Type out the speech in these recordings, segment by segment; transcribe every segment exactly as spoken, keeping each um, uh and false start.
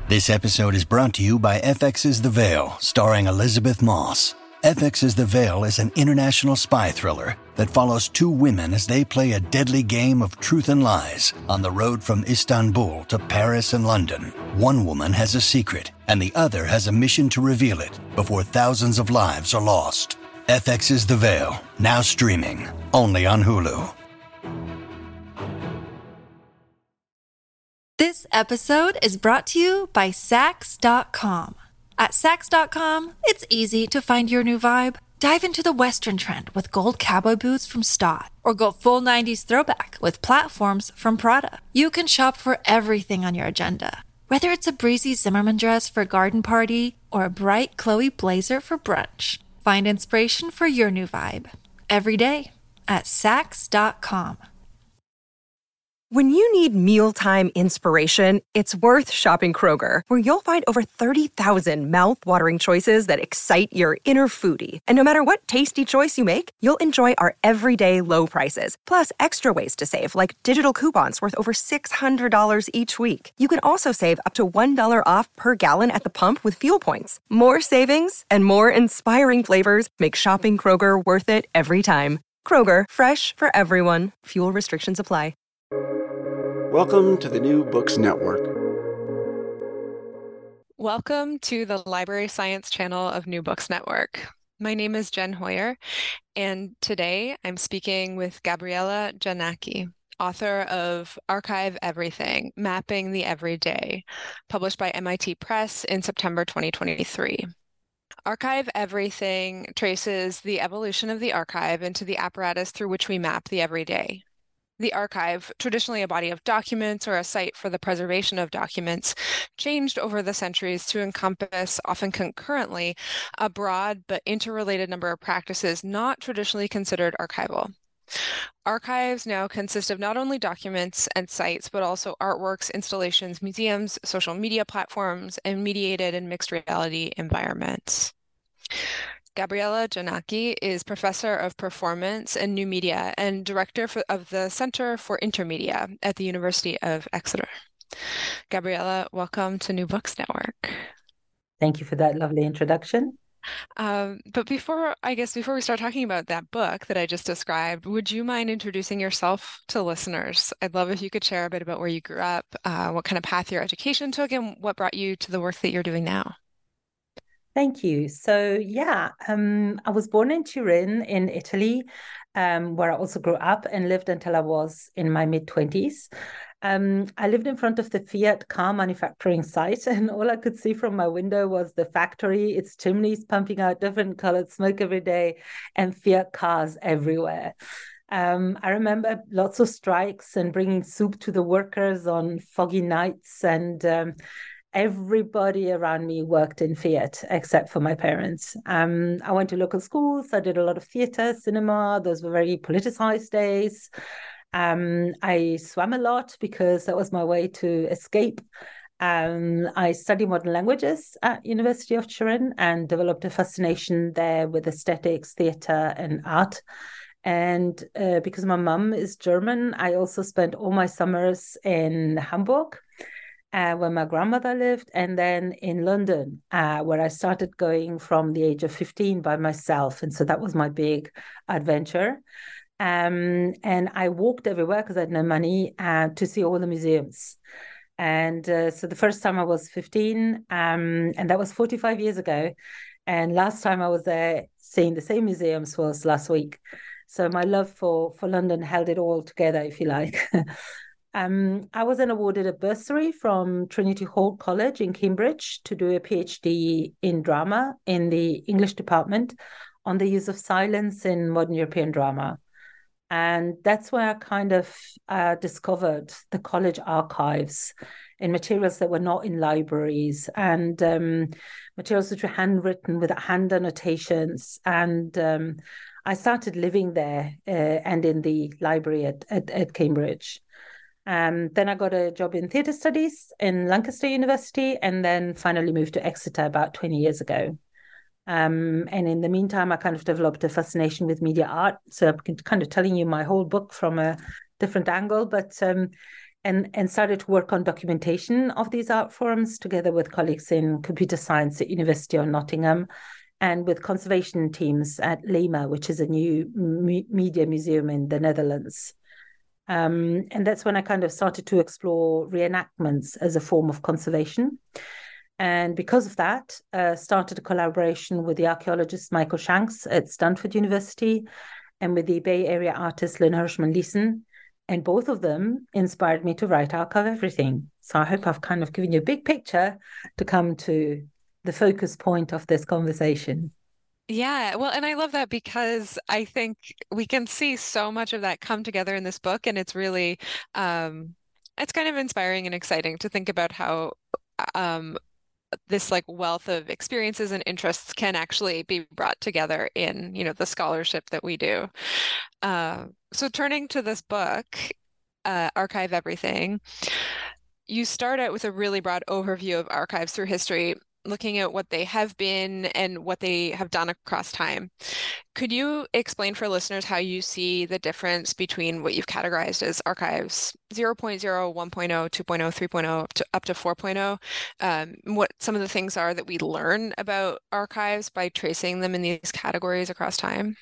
This episode is brought to you by F X's The Veil, starring Elizabeth Moss. F X's The Veil is an international spy thriller that follows two women as they play a deadly game of truth and lies on the road from Istanbul to Paris and London. One woman has a secret, and the other has a mission to reveal it before thousands of lives are lost. F X's The Veil, now streaming, only on Hulu. This episode is brought to you by Sax dot com. At Sax dot com, it's easy to find your new vibe. Dive into the Western trend with gold cowboy boots from Stott, or go full nineties throwback with platforms from Prada. You can shop for everything on your agenda, whether it's a breezy Zimmermann dress for a garden party or a bright Chloe blazer for brunch. Find inspiration for your new vibe every day at Sax dot com. When you need mealtime inspiration, it's worth shopping Kroger, where you'll find over thirty thousand mouth-watering choices that excite your inner foodie. And no matter what tasty choice you make, you'll enjoy our everyday low prices, plus extra ways to save, like digital coupons worth over six hundred dollars each week. You can also save up to one dollar off per gallon at the pump with fuel points. More savings and more inspiring flavors make shopping Kroger worth it every time. Kroger, fresh for everyone. Fuel restrictions apply. Welcome to the New Books Network. Welcome to the Library Science channel of New Books Network. My name is Jen Hoyer, and today I'm speaking with Gabriela Janacki, author of Archive Everything: Mapping the Everyday, published by M I T Press in September twenty twenty-three. Archive Everything traces the evolution of the archive into the apparatus through which we map the everyday. The archive, traditionally a body of documents or a site for the preservation of documents, changed over the centuries to encompass, often concurrently, a broad but interrelated number of practices not traditionally considered archival. Archives now consist of not only documents and sites, but also artworks, installations, museums, social media platforms, and mediated and mixed reality environments. Gabriela Janacki is professor of performance and new media and director for, of the Center for Intermedia at the University of Exeter. Gabriela, welcome to New Books Network. Thank you for that lovely introduction. Um, but before, I guess, before we start talking about that book that I just described, would you mind introducing yourself to listeners? I'd love if you could share a bit about where you grew up, uh, what kind of path your education took, and what brought you to the work that you're doing now. Thank you. So, yeah, um, I was born in Turin in Italy, um, where I also grew up and lived until I was in my mid-twenties. Um, I lived in front of the Fiat car manufacturing site, and all I could see from my window was the factory, its chimneys pumping out different colored smoke every day, and Fiat cars everywhere. Um, I remember lots of strikes and bringing soup to the workers on foggy nights, and um, everybody around me worked in Fiat except for my parents. Um, I went to local schools. I did a lot of theater, cinema. Those were very politicized days. Um, I swam a lot because that was my way to escape. Um, I studied modern languages at University of Turin and developed a fascination there with aesthetics, theater, and art. And uh, because my mum is German, I also spent all my summers in Hamburg, Uh, where my grandmother lived, and then in London, uh, where I started going from the age of fifteen by myself. And so that was my big adventure. Um, and I walked everywhere because I had no money uh, to see all the museums. And uh, so the first time I was fifteen, um, and that was forty-five years ago. And last time I was there seeing the same museums was last week. So my love for, for London held it all together, if you like. Um, I was then awarded a bursary from Trinity Hall College in Cambridge to do a PhD in drama in the English department on the use of silence in modern European drama. And that's where I kind of uh, discovered the college archives in materials that were not in libraries, and um, materials which were handwritten with hand annotations. And um, I started living there uh, and in the library at, at, at Cambridge. Um, then I got a job in theatre studies in Lancaster University, and then finally moved to Exeter about twenty years ago. Um, and in the meantime, I kind of developed a fascination with media art. So I'm kind of telling you my whole book from a different angle. But um, and, and started to work on documentation of these art forms together with colleagues in computer science at University of Nottingham and with conservation teams at LEMA, which is a new me- media museum in the Netherlands. Um, and that's when I kind of started to explore reenactments as a form of conservation. And because of that, uh, started a collaboration with the archaeologist Michael Shanks at Stanford University and with the Bay Area artist Lynn Hirschman-Leeson. And both of them inspired me to write Archive Everything. So I hope I've kind of given you a big picture to come to the focus point of this conversation. Yeah, well, and I love that because I think we can see so much of that come together in this book, and it's really, um, it's kind of inspiring and exciting to think about how um, this like wealth of experiences and interests can actually be brought together in, you know, the scholarship that we do. Uh, so turning to this book, uh, Archive Everything, you start out with a really broad overview of archives through history, looking at what they have been and what they have done across time. Could you explain for listeners how you see the difference between what you've categorized as archives zero point zero, one point zero, two point zero, three point zero, up to, up to four point zero, um, what some of the things are that we learn about archives by tracing them in these categories across time?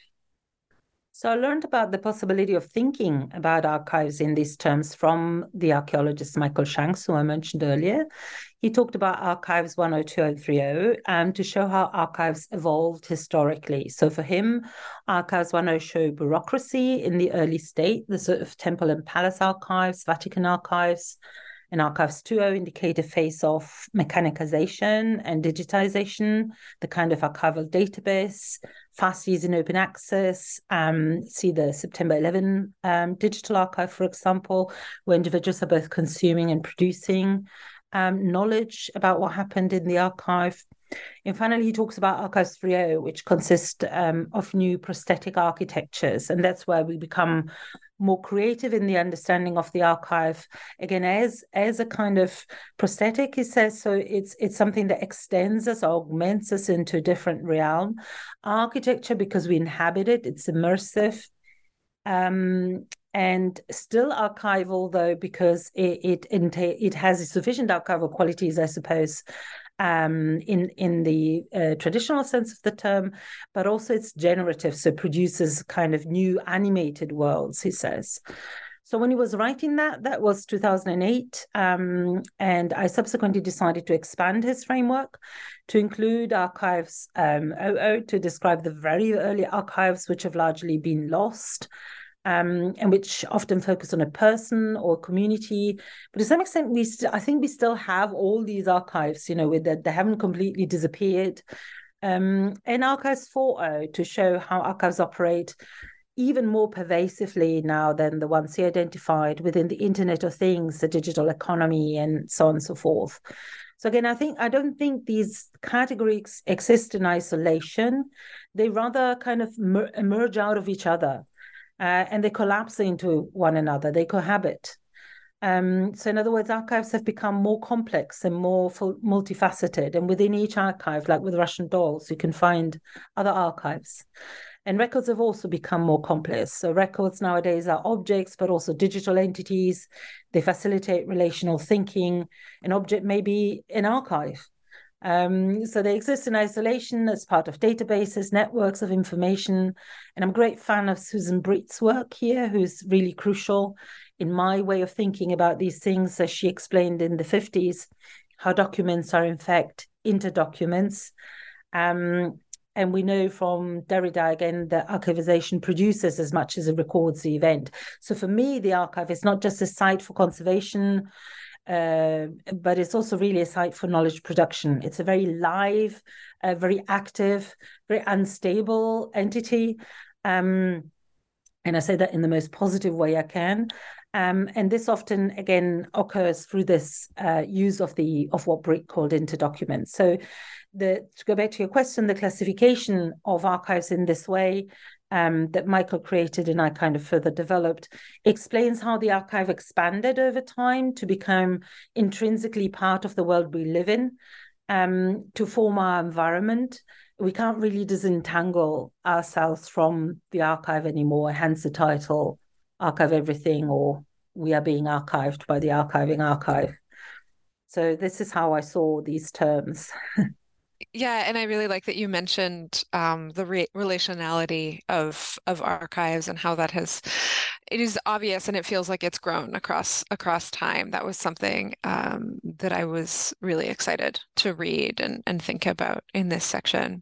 So I learned about the possibility of thinking about archives in these terms from the archaeologist Michael Shanks, who I mentioned earlier. He talked about archives one oh two oh three oh um, to show how archives evolved historically. So for him, archives one oh show bureaucracy in the early state, the sort of temple and palace archives, Vatican archives, and archives two point oh indicate a phase of mechanization and digitization, the kind of archival database, fast use in open access. Um, see the September eleventh um, digital archive, for example, where individuals are both consuming and producing um, knowledge about what happened in the archive. And finally, he talks about Archives three point oh, which consists um, of new prosthetic architectures. And that's where we become more creative in the understanding of the archive, again, as as a kind of prosthetic, he says. So it's it's something that extends us, augments us into a different realm. Architecture, because we inhabit it, it's immersive. Um, and still archival, though, because it it, it has sufficient archival qualities, I suppose, Um, in in the uh, traditional sense of the term, but also it's generative, so produces kind of new animated worlds, he says. So when he was writing that, that was two thousand eight, um, and I subsequently decided to expand his framework to include archives um, oh oh to describe the very early archives, which have largely been lost. Um, and which often focus on a person or community. But to some extent, we st- I think we still have all these archives, you know, with that they haven't completely disappeared. Um, and Archives four point oh to show how archives operate even more pervasively now than the ones he identified within the Internet of Things, the digital economy, and so on and so forth. So again, I think I don't think these categories exist in isolation. They rather kind of mer- emerge out of each other. Uh, and they collapse into one another, they cohabit. Um, so in other words, archives have become more complex and more full, multifaceted. And within each archive, like with Russian dolls, you can find other archives. And records have also become more complex. So records nowadays are objects, but also digital entities. They facilitate relational thinking. An object may be an archive. Um, so they exist in isolation as part of databases, networks of information. And I'm a great fan of Susan Breed's work here, who's really crucial in my way of thinking about these things, as she explained in the fifties, how documents are in fact interdocuments. Um, and we know from Derrida, again, that archivization produces as much as it records the event. So for me, the archive is not just a site for conservation, Uh, but it's also really a site for knowledge production. It's a very live, uh, very active, very unstable entity. Um, and I say that in the most positive way I can. Um, and this often, again, occurs through this uh, use of the of what Breed called interdocuments. So the, to go back to your question, the classification of archives in this way Um, that Michael created and I kind of further developed explains how the archive expanded over time to become intrinsically part of the world we live in, um, to form our environment. We can't really disentangle ourselves from the archive anymore, hence the title, Archive Everything, or we are being archived by the archiving archive. So this is how I saw these terms. Yeah, and I really like that you mentioned um, the re relationality of of archives and how that has, it is obvious and it feels like it's grown across across time. That was something um, that I was really excited to read and, and think about in this section.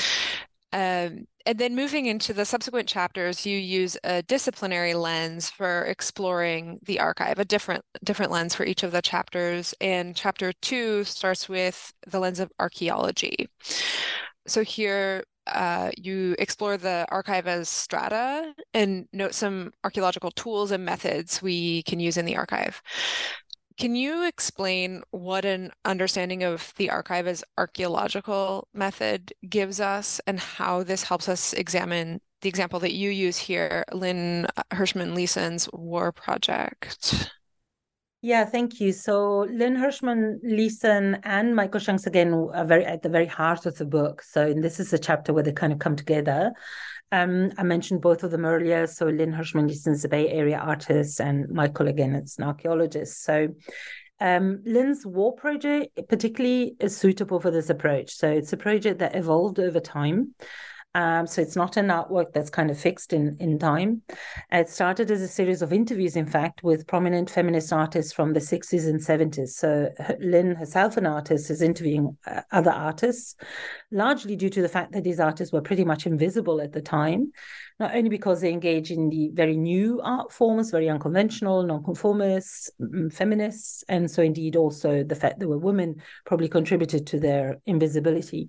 Um, and then moving into the subsequent chapters, you use a disciplinary lens for exploring the archive, a different different lens for each of the chapters. And chapter two starts with the lens of archaeology. So here uh, you explore the archive as strata and note some archaeological tools and methods we can use in the archive. Can you explain what an understanding of the archive as archaeological method gives us and how this helps us examine the example that you use here, Lynn Hershman Leeson's War Project? Yeah, thank you. So Lynn Hershman Leeson and Michael Shanks again are very at the very heart of the book. So and this is a chapter where they kind of come together. Um, I mentioned both of them earlier. So Lynn Hershman Leeson is a Bay Area artist, and Michael again is an archaeologist. So um, Lynn's War Project particularly is suitable for this approach. So it's a project that evolved over time. Um, so it's not an artwork that's kind of fixed in, in time. It started as a series of interviews, in fact, with prominent feminist artists from the sixties and seventies. So Lynn herself, an artist, is interviewing uh, other artists, largely due to the fact that these artists were pretty much invisible at the time, not only because they engage in the very new art forms, very unconventional, nonconformists, feminists, and so indeed also the fact that were women probably contributed to their invisibility.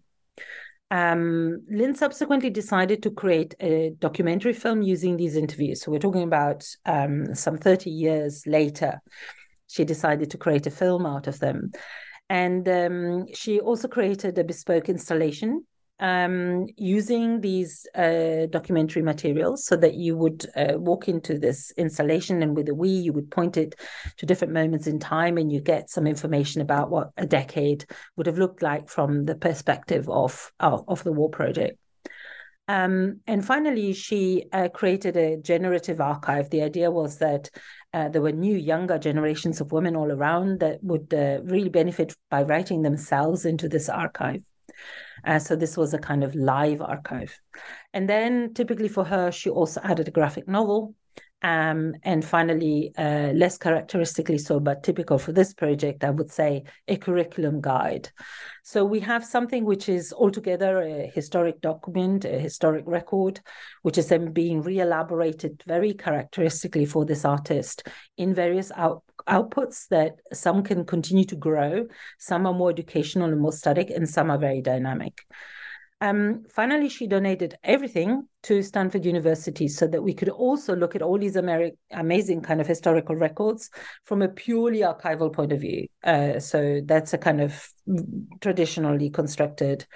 Um, Lynn subsequently decided to create a documentary film using these interviews. So we're talking about um, some thirty years later, she decided to create a film out of them. And um, she also created a bespoke installation um, using these uh, documentary materials so that you would uh, walk into this installation, and with a we, you would point it to different moments in time, and you get some information about what a decade would have looked like from the perspective of, of, of the War Project. Um, and finally, she uh, created a generative archive. The idea was that uh, there were new, younger generations of women all around that would uh, really benefit by writing themselves into this archive. Uh, so this was a kind of live archive. And then typically for her, she also added a graphic novel. Um, and finally, uh, less characteristically so, but typical for this project, I would say a curriculum guide. So we have something which is altogether a historic document, a historic record, which is then being re-elaborated very characteristically for this artist in various out outputs that some can continue to grow, some are more educational and more static, and some are very dynamic. Um, finally, she donated everything to Stanford University so that we could also look at all these amazing kind of historical records from a purely archival point of view. Uh, so that's a kind of traditionally constructed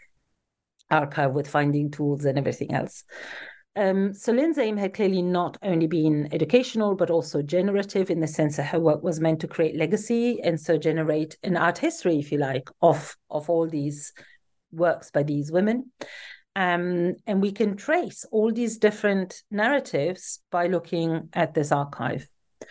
archive with finding tools and everything else. Um, so Lynn's aim had clearly not only been educational, but also generative in the sense that her work was meant to create legacy and so generate an art history, if you like, of, of all these works by these women. Um, and we can trace all these different narratives by looking at this archive.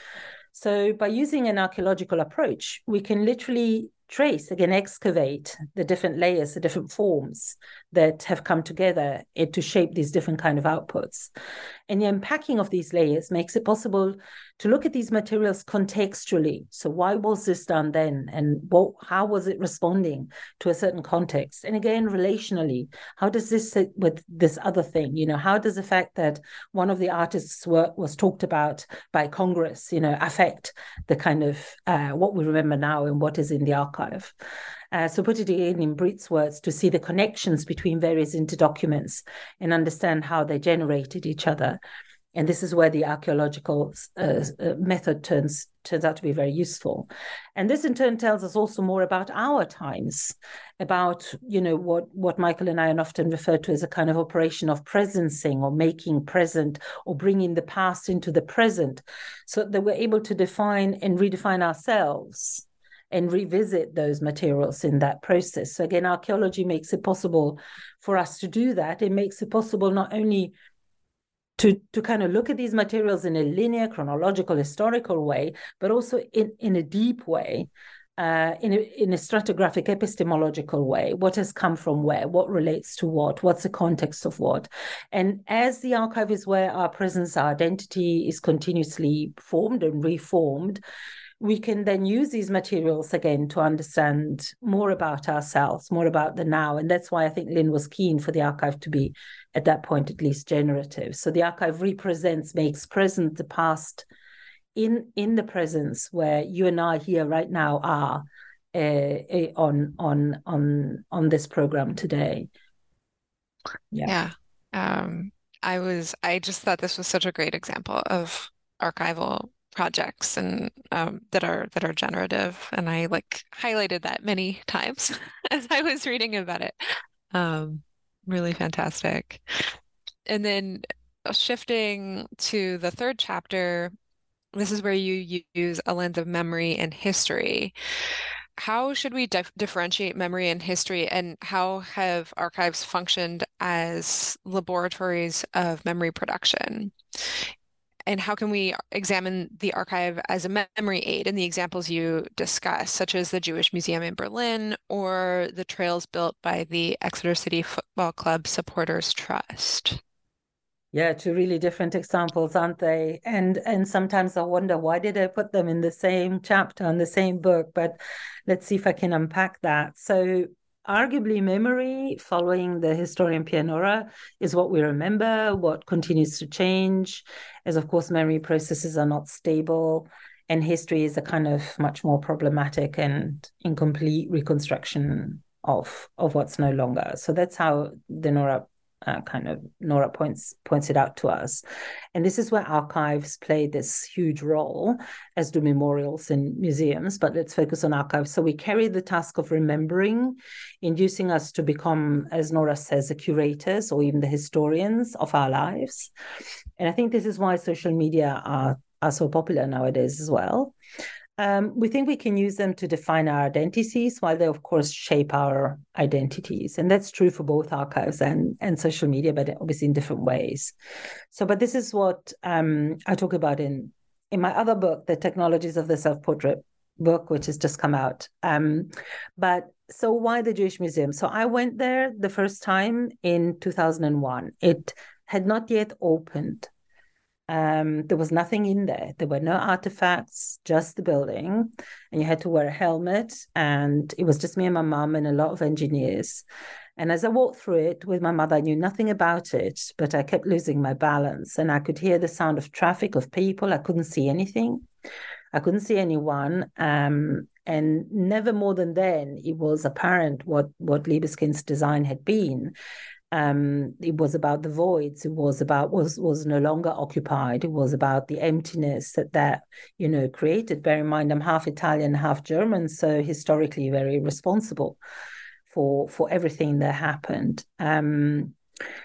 So by using an archaeological approach, we can literally trace, again, excavate the different layers, the different forms that have come together to shape these different kind of outputs. And the unpacking of these layers makes it possible to look at these materials contextually. So why was this done then? And what, how was it responding to a certain context? And again, relationally, how does this sit with this other thing? You know, how does the fact that one of the artists' work was talked about by Congress, you know, affect the kind of uh, what we remember now and what is in the archive? Uh, so put it again in Brit's words, to see the connections between various interdocuments and understand how they generated each other. And this is where the archaeological uh, uh, method turns, turns out to be very useful. And this in turn tells us also more about our times, about, you know, what, what Michael and I often refer to as a kind of operation of presencing or making present or bringing the past into the present, so that we're able to define and redefine ourselves and revisit those materials in that process. So again, archaeology makes it possible for us to do that. It makes it possible not only to, to kind of look at these materials in a linear, chronological, historical way, but also in, in a deep way, uh, in, a, in a stratigraphic epistemological way. What has come from where? What relates to what? What's the context of what? And as the archive is where our presence, our identity is continuously formed and reformed, we can then use these materials again to understand more about ourselves, more about the now. And that's why I think Lynn was keen for the archive to be, at that point, at least generative. So the archive represents, makes present the past in, in the presence where you and I here right now are uh, on, on, on, on this program today. Yeah. yeah. Um, I was, I just thought this was such a great example of archival projects and um, that are that are generative, and I like highlighted that many times as I was reading about it. Um, really fantastic. And then shifting to the third chapter, this is where you use a lens of memory and history. How should we dif- differentiate memory and history, and how have archives functioned as laboratories of memory production? And how can we examine the archive as a memory aid in the examples you discuss, such as the Jewish Museum in Berlin or the trails built by the Exeter City Football Club Supporters Trust? Yeah, two really different examples, aren't they? And and sometimes I wonder, why did I put them in the same chapter on the same book? But let's see if I can unpack that. So arguably, memory, following the historian Pierre Nora, is what we remember, what continues to change, as of course memory processes are not stable, and history is a kind of much more problematic and incomplete reconstruction of, of what's no longer. So that's how the Nora uh, kind of, Nora points, points it out to us. And this is where archives play this huge role, as do memorials and museums, but let's focus on archives. So we carry the task of remembering, inducing us to become, as Nora says, the curators or even the historians of our lives. And I think this is why social media are, are so popular nowadays as well. Um, we think we can use them to define our identities, while they, of course, shape our identities. And that's true for both archives and, and social media, but obviously in different ways. So, but this is what um, I talk about in, in my other book, The Technologies of the Self-Portrait book, which has just come out. Um, but so why the Jewish Museum? So I went there the first time in two thousand one. It had not yet opened. Um, there was nothing in there. There were no artifacts, just the building, and you had to wear a helmet. And it was just me and my mum and a lot of engineers. And as I walked through it with my mother, I knew nothing about it, but I kept losing my balance. And I could hear the sound of traffic, of people. I couldn't see anything. I couldn't see anyone. Um, and never more than then, it was apparent what, what Libeskind's design had been. Um, it was about the voids. It was about was was no longer occupied. It was about the emptiness that that you know created. Bear in mind, I'm half Italian, half German, so historically very responsible for for everything that happened. Um,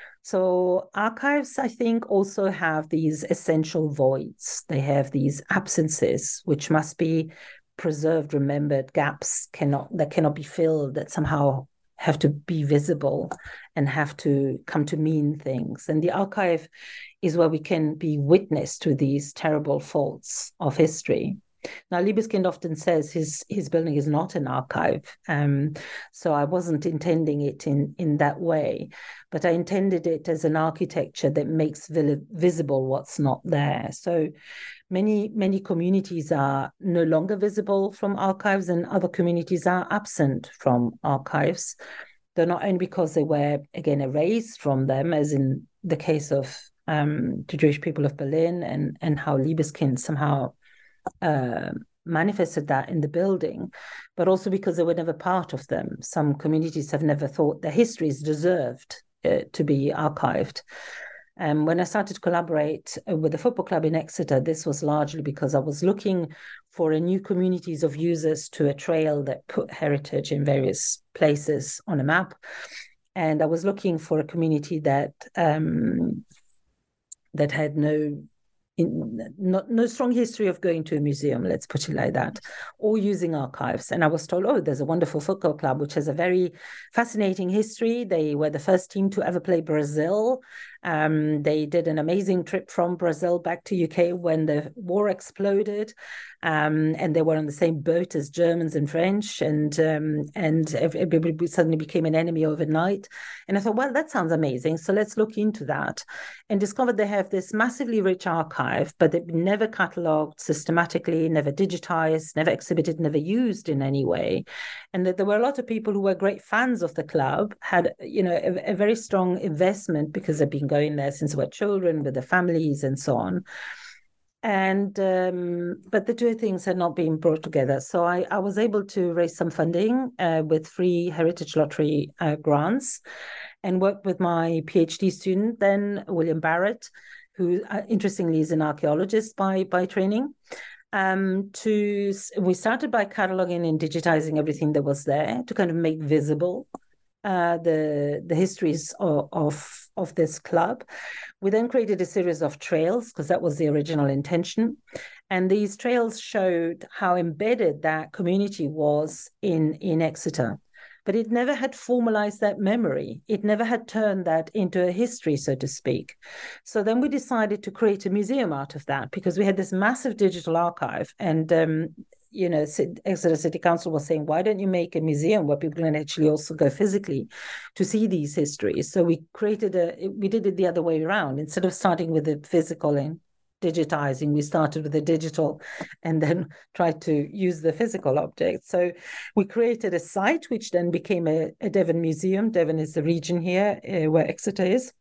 so archives, I think, also have these essential voids. They have these absences which must be preserved, remembered. Gaps cannot that cannot be filled. That somehow have to be visible and have to come to mean things. And the archive is where we can be witness to these terrible faults of history. Now, Libeskind often says his his building is not an archive, um, so I wasn't intending it in, in that way, but I intended it as an architecture that makes vi- visible what's not there. So many, many communities are no longer visible from archives, and other communities are absent from archives. They're not only because they were, again, erased from them, as in the case of um, the Jewish people of Berlin, and, and how Libeskind somehow uh, manifested that in the building, but also because they were never part of them. Some communities have never thought their histories deserved uh, to be archived. And um, when I started to collaborate with the football club in Exeter, this was largely because I was looking for a new communities of users to a trail that put heritage in various places on a map. And I was looking for a community that um, that had no In, not, no strong history of going to a museum, let's put it like that, or using archives. And I was told, oh, there's a wonderful football club, which has a very fascinating history. They were the first team to ever play Brazil Um, they did an amazing trip from Brazil back to U K when the war exploded, um, and they were on the same boat as Germans and French, and um, and everybody suddenly became an enemy overnight. And I thought, well, that sounds amazing, so let's look into that, and discovered they have this massively rich archive, but they've never catalogued systematically, never digitized, never exhibited, never used in any way, and that there were a lot of people who were great fans of the club, had you know a, a very strong investment because they've been going there since they were children with their families and so on. And um, but the two things had not been brought together. So I, I was able to raise some funding uh, with free Heritage Lottery uh, grants, and work with my PhD student then, William Barrett, who uh, interestingly is an archaeologist by by training. Um, to we started by cataloging and digitizing everything that was there to kind of make visible uh, the the histories of, of of this club. We then created a series of trails because that was the original intention, and these trails showed how embedded that community was in in Exeter. But it never had formalized that memory. It never had turned that into a history, so to speak. So then we decided to create a museum out of that because we had this massive digital archive. And, um, you know, Exeter City Council was saying, why don't you make a museum where people can actually also go physically to see these histories? So we created a, we did it the other way around. Instead of starting with the physical and digitizing, we started with the digital and then tried to use the physical objects. So we created a site which then became a, a Devon Museum. Devon is the region here uh, where Exeter is.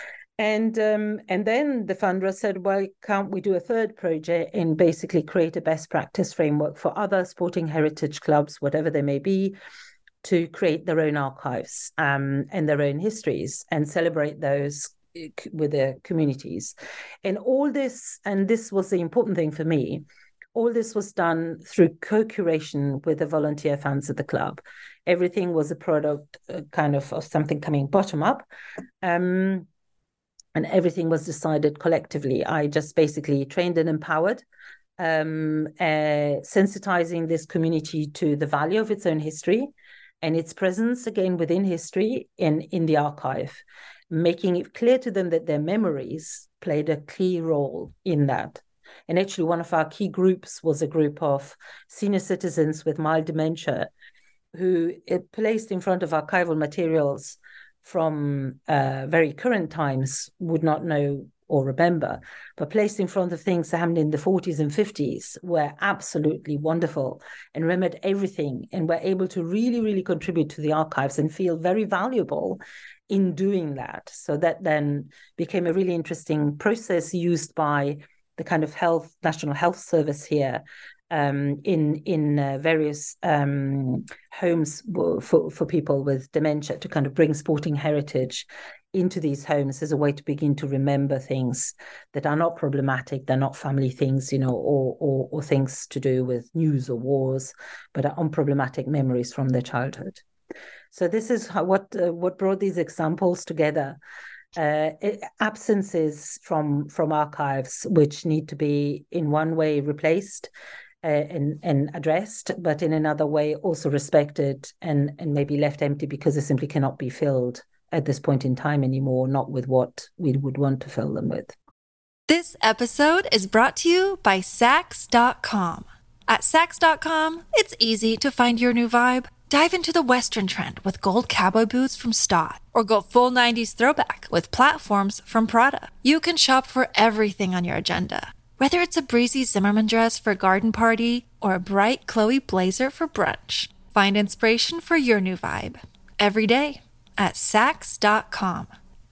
And um, and then the funder said, well, can't we do a third project and basically create a best practice framework for other sporting heritage clubs, whatever they may be, to create their own archives um, and their own histories and celebrate those with their communities. And all this, and this was the important thing for me, all this was done through co-curation with the volunteer fans of the club. Everything was a product uh, kind of of something coming bottom up. Um, and everything was decided collectively. I just basically trained and empowered, um, uh, sensitizing this community to the value of its own history and its presence again within history in, in the archive, making it clear to them that their memories played a key role in that. And actually, one of our key groups was a group of senior citizens with mild dementia who it placed in front of archival materials from uh, very current times would not know or remember, but placed in front of things that happened in the forties and fifties were absolutely wonderful and remembered everything and were able to really, really contribute to the archives and feel very valuable in doing that. So that then became a really interesting process used by the kind of health, National Health Service here um, in in uh, various um, homes for, for people with dementia to kind of bring sporting heritage into these homes as a way to begin to remember things that are not problematic, they're not family things, you know, or or, or things to do with news or wars, but are unproblematic memories from their childhood. So this is how, what uh, what brought these examples together. Uh, it, absences from from archives which need to be in one way replaced uh, and and addressed, but in another way also respected and and maybe left empty because they simply cannot be filled at this point in time anymore, not with what we would want to fill them with. This episode is brought to you by Saks dot com. At Saks dot com, it's easy to find your new vibe. Dive into the Western trend with gold cowboy boots from Stott, or go full nineties throwback with platforms from Prada. You can shop for everything on your agenda, whether it's a breezy Zimmermann dress for a garden party or a bright Chloe blazer for brunch. Find inspiration for your new vibe every day at Saks dot com.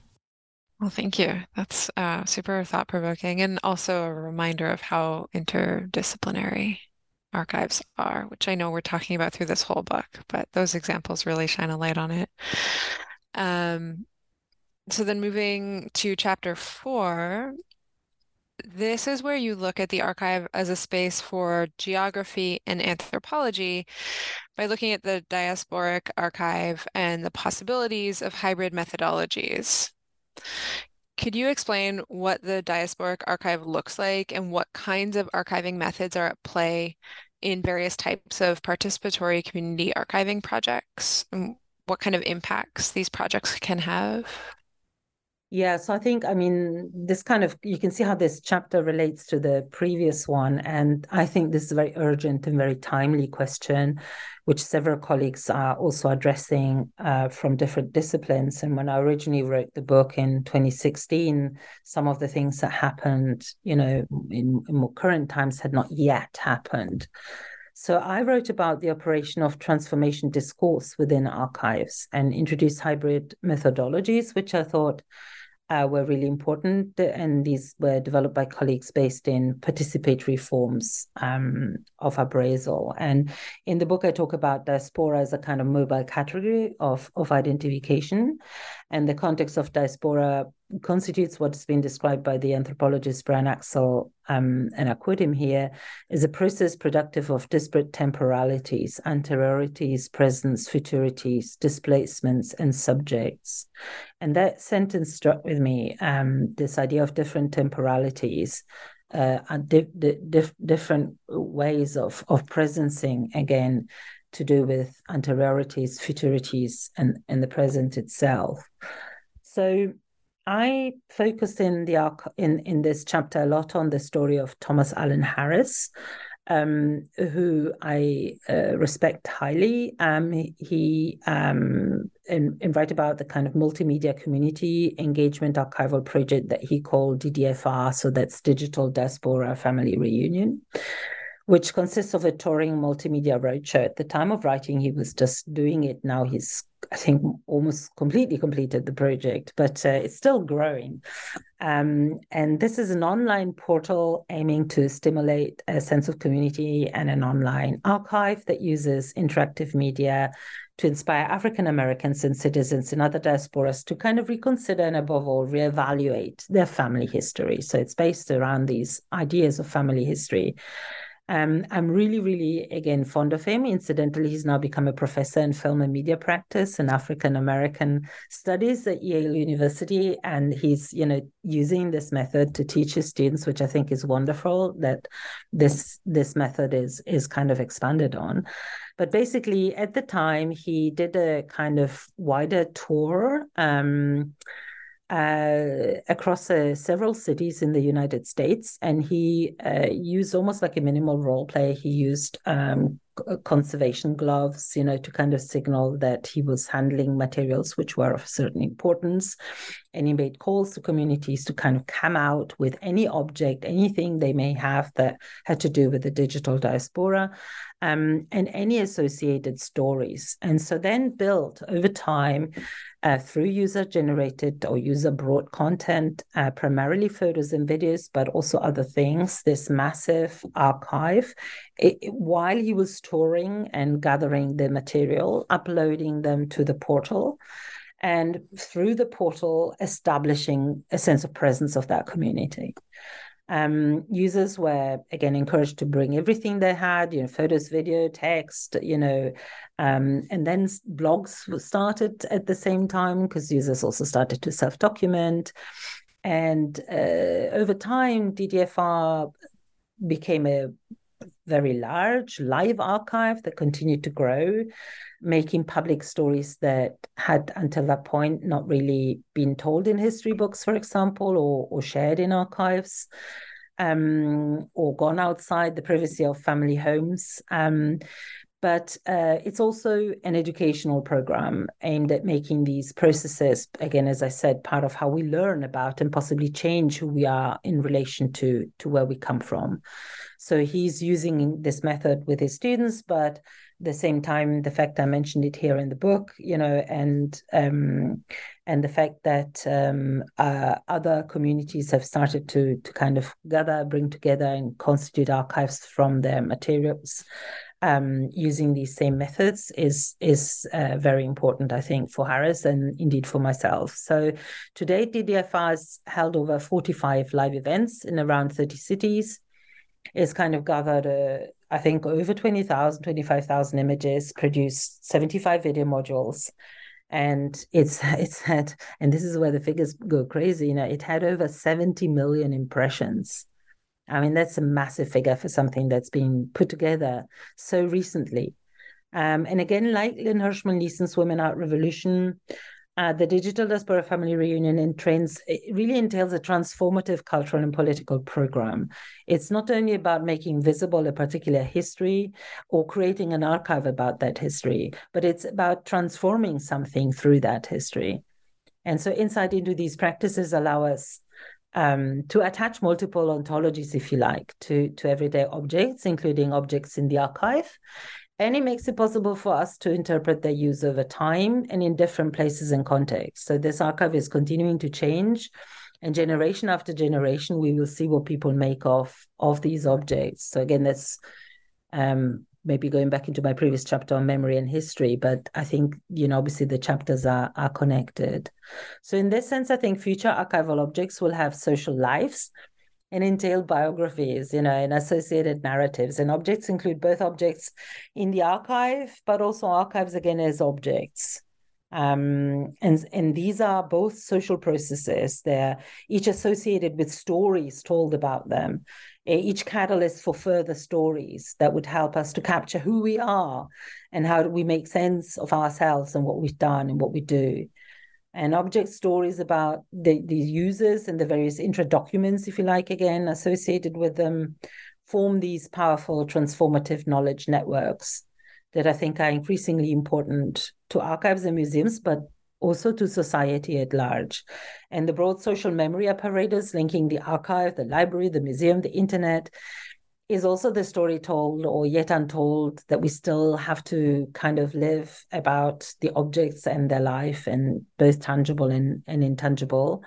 Well, thank you. That's uh, super thought-provoking and also a reminder of how interdisciplinary archives are, which I know we're talking about through this whole book, but those examples really shine a light on it. Um, so then moving to chapter four, this is where you look at the archive as a space for geography and anthropology by looking at the diasporic archive and the possibilities of hybrid methodologies. Could you explain what the diasporic archive looks like and what kinds of archiving methods are at play in various types of participatory community archiving projects, and what kind of impacts these projects can have? Yeah, so I think, I mean, this kind of, you can see how this chapter relates to the previous one. And I think this is a very urgent and very timely question, which several colleagues are also addressing uh, from different disciplines. And when I originally wrote the book in twenty sixteen, some of the things that happened, you know, in, in more current times had not yet happened. So I wrote about the operation of transformation discourse within archives and introduced hybrid methodologies, which I thought Uh, were really important, and these were developed by colleagues based in participatory forms um, of appraisal. And in the book, I talk about diaspora as a kind of mobile category of, of identification. And the context of diaspora constitutes what's been described by the anthropologist Brian Axel, um, and I quote him here, is a process productive of disparate temporalities, anteriorities, presence, futurities, displacements, and subjects. And that sentence struck with me, um, this idea of different temporalities, uh, and di- di- dif- different ways of, of presencing, again, to do with anteriorities, futurities, and, and the present itself. So I focused in the arc in, in this chapter a lot on the story of Thomas Allen Harris, um, who I uh, respect highly. Um, he he um, in, in write about the kind of multimedia community engagement archival project that he called D D F R, so that's Digital Diaspora Family Reunion, which consists of a touring multimedia roadshow. At the time of writing, he was just doing it. Now he's, I think, almost completely completed the project, but uh, it's still growing. Um, and this is an online portal aiming to stimulate a sense of community and an online archive that uses interactive media to inspire African Americans and citizens in other diasporas to kind of reconsider and, above all, reevaluate their family history. So it's based around these ideas of family history. Um, I'm really, really, again, fond of him. Incidentally, he's now become a professor in film and media practice and African-American studies at Yale University. And he's, you know, using this method to teach his students, which I think is wonderful that this, this method is, is kind of expanded on. But basically, at the time, he did a kind of wider tour um, Uh, across uh, several cities in the United States, and he uh, used almost like a minimal role play. He used um, conservation gloves, you know, to kind of signal that he was handling materials which were of certain importance. And he made calls to communities to kind of come out with any object, anything they may have that had to do with the digital diaspora, um, and any associated stories. And so then built over time uh, through user-generated or user-brought content, uh, primarily photos and videos, but also other things, this massive archive, it, while he was touring and gathering the material, uploading them to the portal, and through the portal, establishing a sense of presence of that community. Um, users were, again, encouraged to bring everything they had, you know, photos, video, text, you know, um, and then blogs started at the same time because users also started to self-document. And uh, over time, D D F R became a very large live archive that continued to grow, making public stories that had until that point not really been told in history books, for example, or, or shared in archives, um, or gone outside the privacy of family homes. Um, but uh, it's also an educational program aimed at making these processes, again, as I said, part of how we learn about and possibly change who we are in relation to, to where we come from. So he's using this method with his students, but at the same time, the fact I mentioned it here in the book, you know, and um, and the fact that um, uh, other communities have started to to kind of gather, bring together, and constitute archives from their materials um, using these same methods is is uh, very important, I think, for Harris and indeed for myself. So to date, D D F R has held over forty-five live events in around thirty cities. It's kind of gathered, uh, I think, over twenty thousand, twenty-five thousand images, produced seventy-five video modules. And it's it's had, and this is where the figures go crazy, you know, it had over seventy million impressions. I mean, that's a massive figure for something that's been put together so recently. Um, and again, like Lynn Hirschman Leeson's Women Art Revolution, Uh, the Digital Diaspora Family Reunion in Trends, it really entails a transformative cultural and political program. It's not only about making visible a particular history or creating an archive about that history, but it's about transforming something through that history. And so insight into these practices allow us um, to attach multiple ontologies, if you like, to, to everyday objects, including objects in the archive. And it makes it possible for us to interpret their use over time and in different places and contexts. So this archive is continuing to change, and generation after generation, we will see what people make of, of these objects. So again, that's um, maybe going back into my previous chapter on memory and history, but I think, you know, obviously the chapters are, are connected. So in this sense, I think future archival objects will have social lives and entail biographies, you know, and associated narratives. And objects include both objects in the archive, but also archives again as objects. Um, and, and these are both social processes. They're each associated with stories told about them, each catalyst for further stories that would help us to capture who we are and how do we make sense of ourselves and what we've done and what we do. And object stories about the, the users and the various intra-documents, if you like, again, associated with them, form these powerful transformative knowledge networks that I think are increasingly important to archives and museums, but also to society at large. And the broad social memory apparatus linking the archive, the library, the museum, the internet, is also the story told or yet untold that we still have to kind of live about the objects and their life, and both tangible and, and intangible,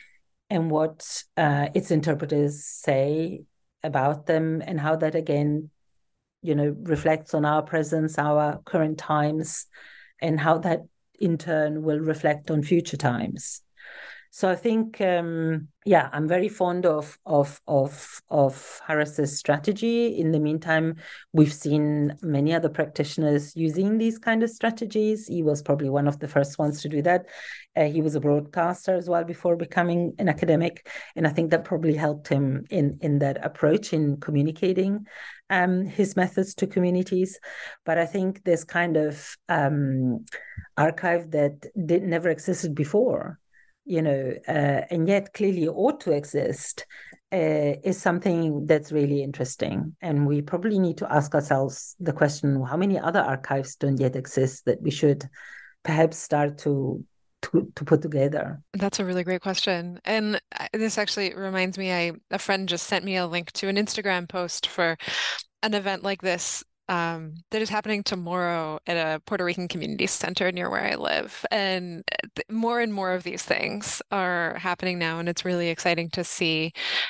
and what uh, its interpreters say about them, and how that again, you know, reflects on our presence, our current times, and how that in turn will reflect on future times. So I think, um, yeah, I'm very fond of of of of Harris's strategy. In the meantime, we've seen many other practitioners using these kind of strategies. He was probably one of the first ones to do that. Uh, he was a broadcaster as well before becoming an academic, and I think that probably helped him in in that approach in communicating um, his methods to communities. But I think this kind of um, archive that did never existed before, you know, uh, and yet clearly ought to exist, uh, is something that's really interesting. And we probably need to ask ourselves the question, how many other archives don't yet exist that we should perhaps start to to, to put together? That's a really great question. And this actually reminds me, I a friend just sent me a link to an Instagram post for an event like this Um, that is happening tomorrow at a Puerto Rican community center near where I live. And more and more of these things are happening now, and it's really exciting to see.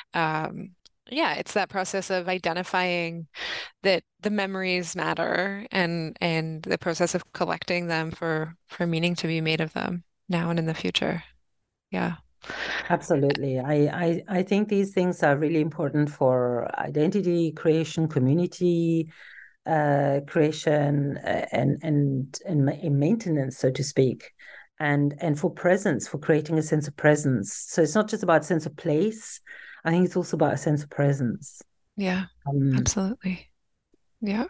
Um, yeah, it's that process of identifying that the memories matter, and and the process of collecting them for for meaning to be made of them now and in the future. Yeah. Absolutely. I, I, I think these things are really important for identity creation, community Uh, creation, uh, and and and maintenance, so to speak, and and for presence, for creating a sense of presence. So it's not just about a sense of place. I think it's also about a sense of presence. Yeah, um, absolutely. Yeah.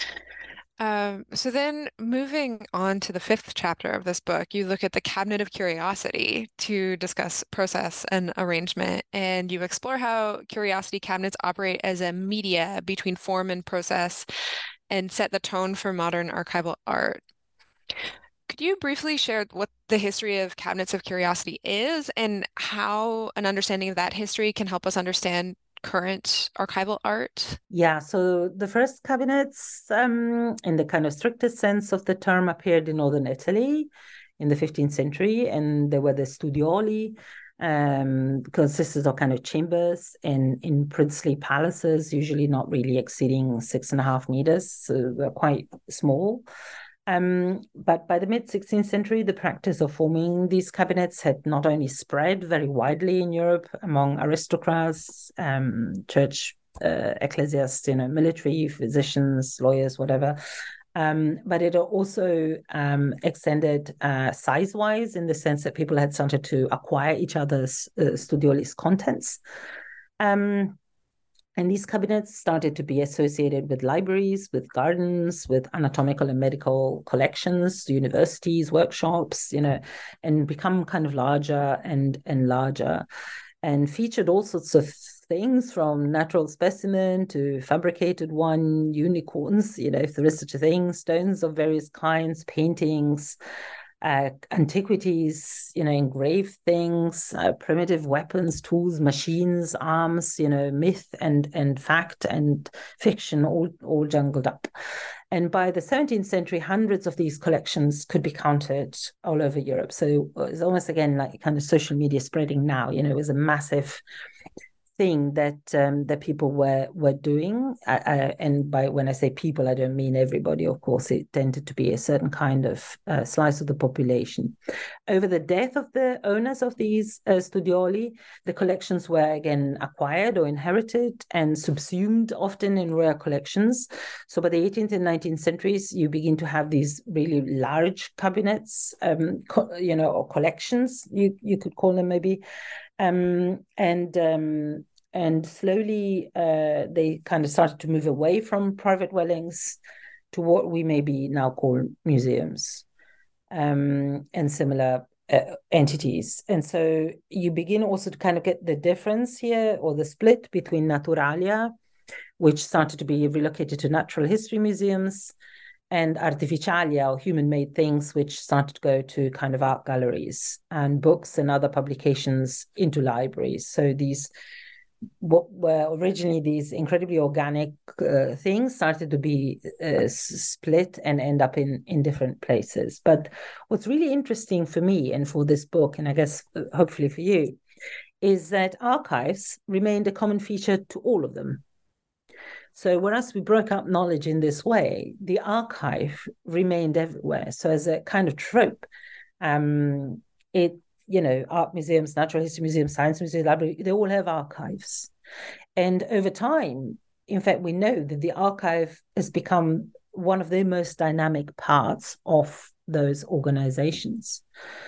Um, so then moving on to the fifth chapter of this book, you look at the Cabinet of Curiosity to discuss process and arrangement, and you explore how curiosity cabinets operate as a media between form and process and set the tone for modern archival art. Could you briefly share what the history of Cabinets of Curiosity is, and how an understanding of that history can help us understand current archival art? Yeah, so the first cabinets, um, in the kind of strictest sense of the term, appeared in northern Italy in the fifteenth century, and they were the studioli, um, consisted of kind of chambers in, in princely palaces, usually not really exceeding six and a half meters, so they're quite small. Um, but by the mid-sixteenth century, the practice of forming these cabinets had not only spread very widely in Europe among aristocrats, um, church uh, ecclesiastics, you know, military, physicians, lawyers, whatever, um, but it also um, extended uh, size-wise, in the sense that people had started to acquire each other's uh, studiolis contents. Um, And these cabinets started to be associated with libraries, with gardens, with anatomical and medical collections, universities, workshops, you know, and become kind of larger and, and larger, and featured all sorts of things from natural specimen to fabricated one, unicorns, you know, if there is such a thing, stones of various kinds, paintings, Uh, antiquities, you know, engraved things, uh, primitive weapons, tools, machines, arms, you know, myth and and fact and fiction all all jungled up. And by the seventeenth century, hundreds of these collections could be counted all over Europe. So it's almost again like kind of social media spreading now. You know, it was a massive thing that um, that people were were doing, uh, uh, and by when I say people, I don't mean everybody. Of course, it tended to be a certain kind of uh, slice of the population. Over the death of the owners of these uh, studioli, the collections were again acquired or inherited and subsumed, often in rare collections. So by the eighteenth and nineteenth centuries, you begin to have these really large cabinets, um, co- you know, or collections, you you could call them maybe. Um, and um, and slowly uh, they kind of started to move away from private dwellings to what we maybe now call museums um, and similar uh, entities. And so you begin also to kind of get the difference here, or the split between naturalia, which started to be relocated to natural history museums, and artificialia, or human-made things, which started to go to kind of art galleries and books and other publications into libraries. So these, what were originally these incredibly organic uh, things, started to be uh, split and end up in, in different places. But what's really interesting for me and for this book, and I guess hopefully for you, is that archives remained a common feature to all of them. So whereas we broke up knowledge in this way, the archive remained everywhere. So as a kind of trope, um, it, you know, art museums, natural history museums, science museums, library, they all have archives. And over time, in fact, we know that the archive has become one of the most dynamic parts of those organizations.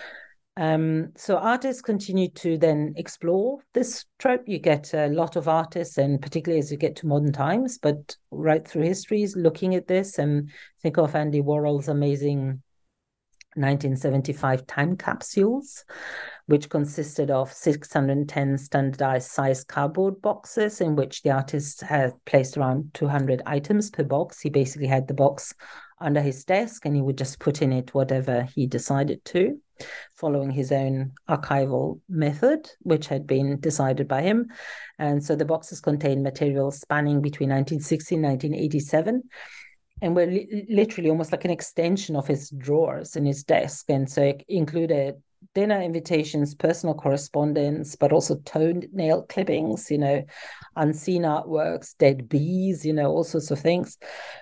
Um, so artists continue to then explore this trope. You get a lot of artists, and particularly as you get to modern times, but right through history, looking at this. And think of Andy Warhol's amazing nineteen seventy-five time capsules, which consisted of six hundred ten standardized size cardboard boxes in which the artist had placed around two hundred items per box. He basically had the box under his desk and he would just put in it whatever he decided to, following his own archival method, which had been decided by him. And so the boxes contained materials spanning between nineteen sixty and nineteen eighty-seven, and were li- literally almost like an extension of his drawers in his desk. And so it included dinner invitations, personal correspondence, but also toenail clippings, you know, unseen artworks, dead bees, you know, all sorts of things,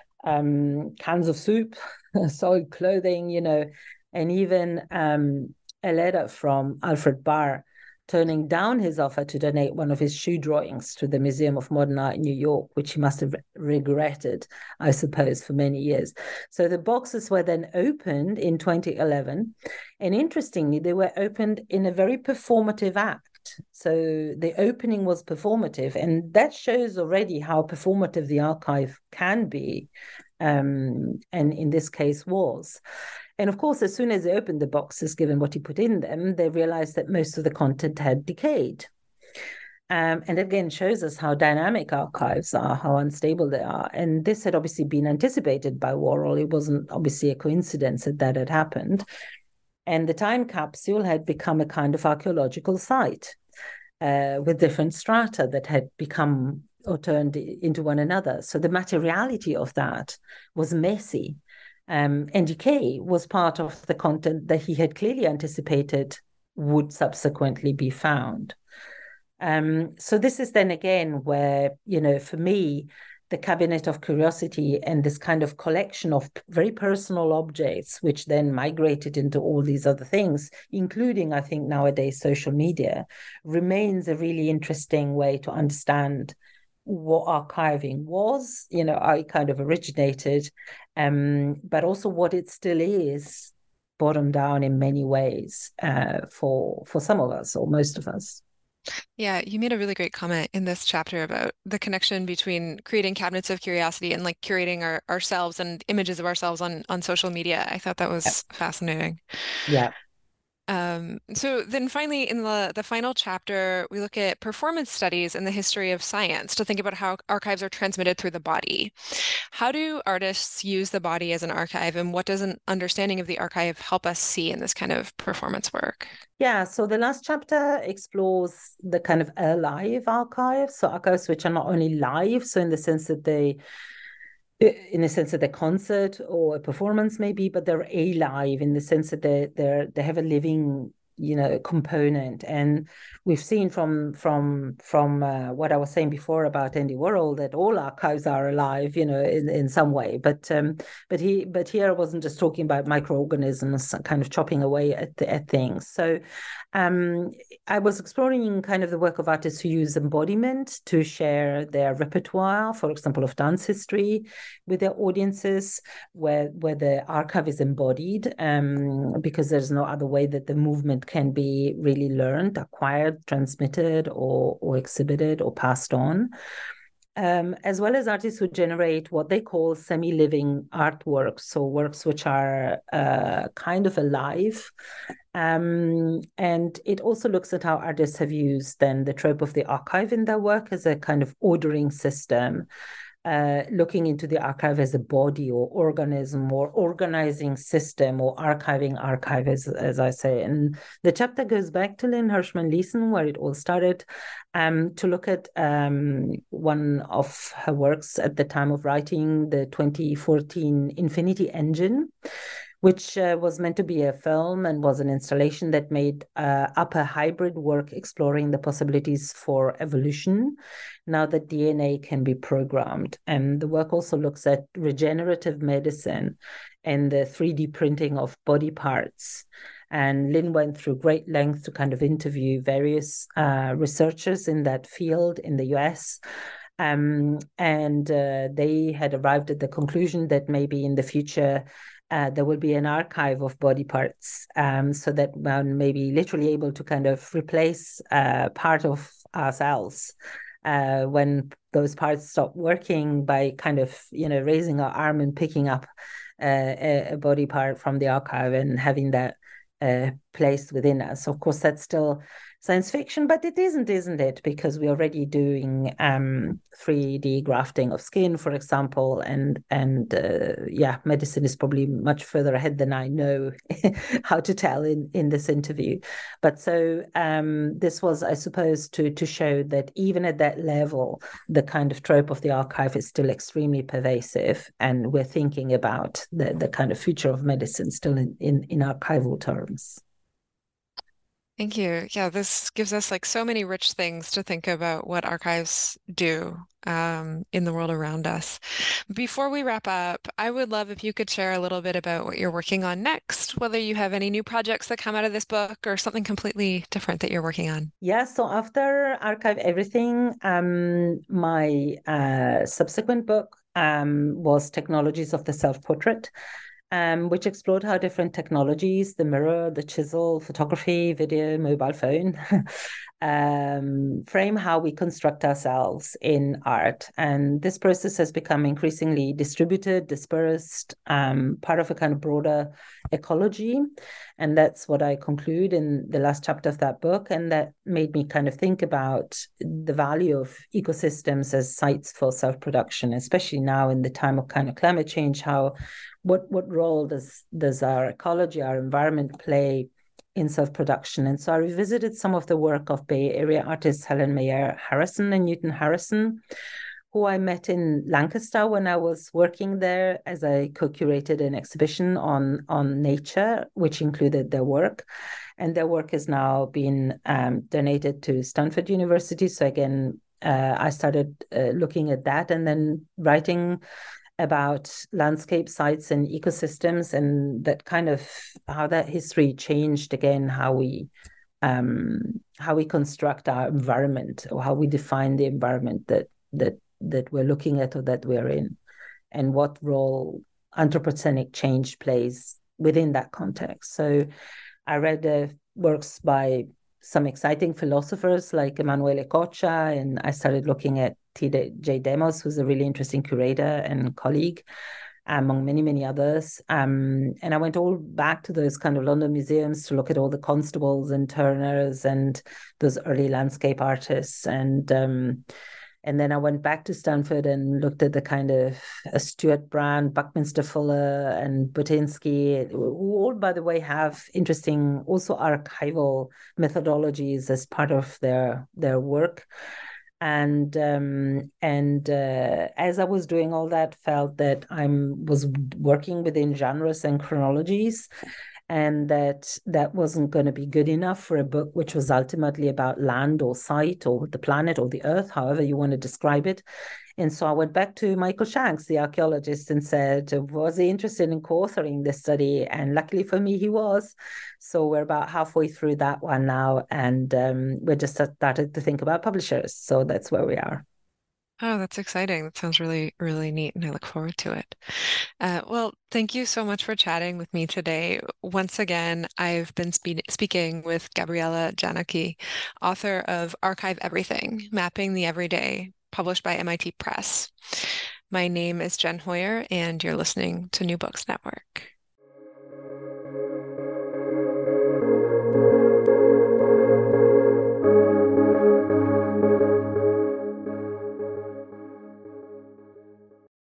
um, cans of soup, soiled clothing, you know, and even um, a letter from Alfred Barr turning down his offer to donate one of his shoe drawings to the Museum of Modern Art in New York, which he must have regretted, I suppose, for many years. So the boxes were then opened in twenty eleven. And interestingly, they were opened in a very performative act. So the opening was performative, and that shows already how performative the archive can be, um, and in this case was. And of course, as soon as they opened the boxes, given what he put in them, they realized that most of the content had decayed. Um, and again, shows us how dynamic archives are, how unstable they are. And this had obviously been anticipated by Warhol. It wasn't obviously a coincidence that that had happened. And the time capsule had become a kind of archaeological site uh, with different strata that had become or turned into one another. So the materiality of that was messy. Um, and decay was part of the content that he had clearly anticipated would subsequently be found. Um, so this is then again where, you know, for me, the Cabinet of Curiosity and this kind of collection of very personal objects, which then migrated into all these other things, including, I think, nowadays social media, remains a really interesting way to understand what archiving was, you know, how it kind of originated, um, but also what it still is, bottom down in many ways, uh, for for some of us or most of us. Yeah, you made a really great comment in this chapter about the connection between creating cabinets of curiosity and like curating our, ourselves and images of ourselves on on social media. I thought that Yeah. was fascinating. Yeah. Um, so then finally, in the, the final chapter, we look at performance studies and the history of science to think about how archives are transmitted through the body. How do artists use the body as an archive, and what does an understanding of the archive help us see in this kind of performance work? Yeah, so the last chapter explores the kind of alive archives. So archives which are not only live, so in the sense that they in the sense that a concert or a performance maybe, but they're alive in the sense that they they they have a living, you know, component. And we've seen from from from uh, what I was saying before about Andy Warhol that all archives are alive, you know, in, in some way. But um, but he but here I wasn't just talking about microorganisms kind of chopping away at the, at things. So um, I was exploring kind of the work of artists who use embodiment to share their repertoire, for example, of dance history with their audiences, where where the archive is embodied, um, because there's no other way that the movement can be really learned, acquired, transmitted, or or exhibited or passed on. Um, as well as artists who generate what they call semi-living artworks, so works which are uh, kind of alive. Um, and it also looks at how artists have used then the trope of the archive in their work as a kind of ordering system, uh, looking into the archive as a body or organism or organizing system or archiving archive, as, as I say. And the chapter goes back to Lynn Hirschman Leeson, where it all started, um, to look at um, one of her works at the time of writing, the twenty fourteen Infinity Engine, which uh, was meant to be a film and was an installation that made uh, up a hybrid work exploring the possibilities for evolution, now that D N A can be programmed. And the work also looks at regenerative medicine and the three D printing of body parts. And Lynn went through great lengths to kind of interview various uh, researchers in that field in the U S, Um, and uh, they had arrived at the conclusion that maybe in the future, Uh, there will be an archive of body parts, um, so that one may be literally able to kind of replace uh, part of ourselves uh, when those parts stop working, by kind of, you know, raising our arm and picking up uh, a, a body part from the archive and having that uh, placed within us. Of course, that's still science fiction, but it isn't, isn't it? Because we're already doing um, three D grafting of skin, for example, and and uh, yeah, medicine is probably much further ahead than I know how to tell in, in this interview. But so um, this was, I suppose, to to show that even at that level, the kind of trope of the archive is still extremely pervasive, and we're thinking about the, the kind of future of medicine still in, in, in archival terms. Thank you. Yeah, this gives us like so many rich things to think about what archives do um, in the world around us. Before we wrap up, I would love if you could share a little bit about what you're working on next, whether you have any new projects that come out of this book or something completely different that you're working on. Yeah, so after Archive Everything, um, my uh, subsequent book um, was Technologies of the Self-Portrait, Um, which explored how different technologies, the mirror, the chisel, photography, video, mobile phone, um, frame how we construct ourselves in art. And this process has become increasingly distributed, dispersed, um, part of a kind of broader ecology. And that's what I conclude in the last chapter of that book. And that made me kind of think about the value of ecosystems as sites for self-production, especially now in the time of kind of climate change, how What what role does does our ecology, our environment play in self-production? And so I revisited some of the work of Bay Area artists Helen Mayer Harrison and Newton Harrison, who I met in Lancaster when I was working there, as I co-curated an exhibition on, on nature, which included their work. And their work has now been um, donated to Stanford University. So again, uh, I started uh, looking at that and then writing about landscape sites and ecosystems, and that kind of how that history changed again how we um, how we construct our environment, or how we define the environment that that that we're looking at or that we're in, and what role anthropogenic change plays within that context. So I read uh, works by some exciting philosophers like Emanuele Coccia, and I started looking at T J Demos, who's a really interesting curator and colleague, among many, many others. Um, and I went all back to those kind of London museums to look at all the Constables and Turners and those early landscape artists. And um, and then I went back to Stanford and looked at the kind of uh, Stuart Brand, Buckminster Fuller, and Butinsky, who all, by the way, have interesting also archival methodologies as part of their their work. And um, and uh, as I was doing all that, felt that I was working within genres and chronologies, and that that wasn't going to be good enough for a book which was ultimately about land or site or the planet or the earth, however you want to describe it. And so I went back to Michael Shanks, the archaeologist, and said, was he interested in co-authoring this study? And luckily for me, he was. So we're about halfway through that one now, and um, we're just started to think about publishers. So that's where we are. Oh, that's exciting. That sounds really, really neat, and I look forward to it. Uh, well, thank you so much for chatting with me today. Once again, I've been spe speaking with Gabriela Janáky, author of Archive Everything, Mapping the Everyday, published by M I T Press. My name is Jen Hoyer, and you're listening to New Books Network.